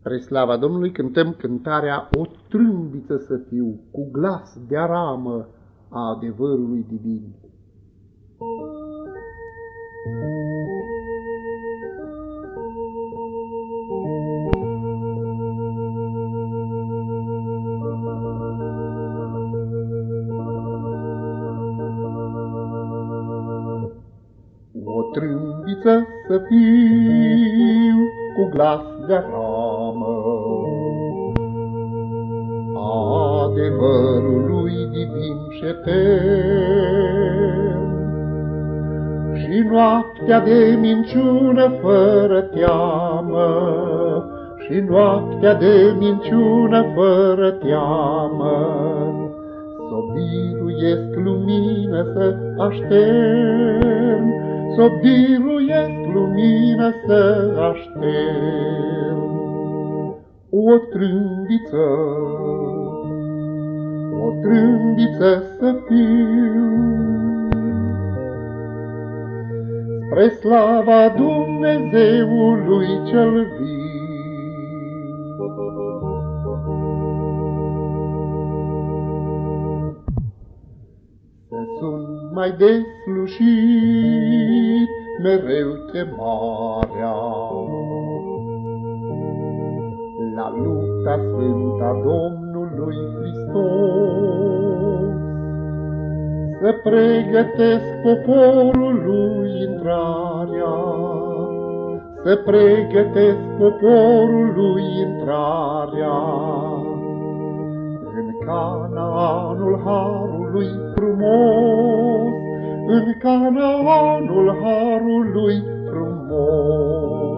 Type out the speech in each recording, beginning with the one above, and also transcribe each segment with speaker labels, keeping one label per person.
Speaker 1: Spre slava Domnului cântăm cântarea O trâmbiță să fiu, cu glas de aramă a adevărului divin. O trâmbiță să fiu, cu glas de aramă a adevărului divin și etern, și noaptea de minciună fără teamă, și noaptea de minciună fără teamă, s-o biruiesc lumină să aștern, s-o biruiesc lumină să aștern. O trâmbiță să fiu, spre slava Dumnezeului cel viu. Să sun mai deslușit mereu chemarea la lupta sfântă a Domnului Hristos, să pregătesc poporul lui intrarea, să pregătesc poporul lui intrarea în Canaanul harului frumos, în Canaanul harului frumos.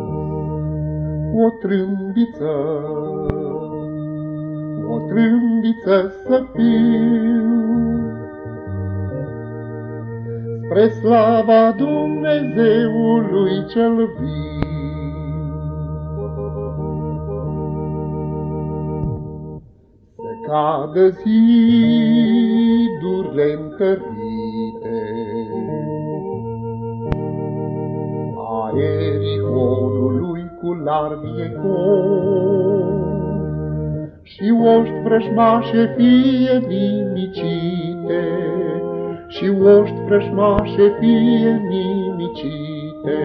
Speaker 1: O trâmbiță să fiu, spre slava Dumnezeului cel viu. Să cadă zidurile întărite a Ierihonului cu larg ecou, și oști vrăjmașe fie nimicite, și oști vrăjmașe fie nimicite,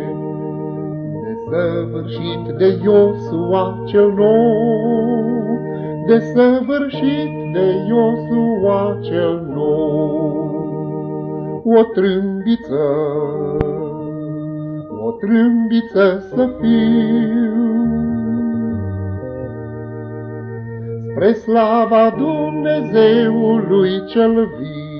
Speaker 1: desăvârșit de Iosua cel nou, desăvârșit de Iosua cel nou. O trâmbiță să fiu, spre slava Dumnezeului cel viu.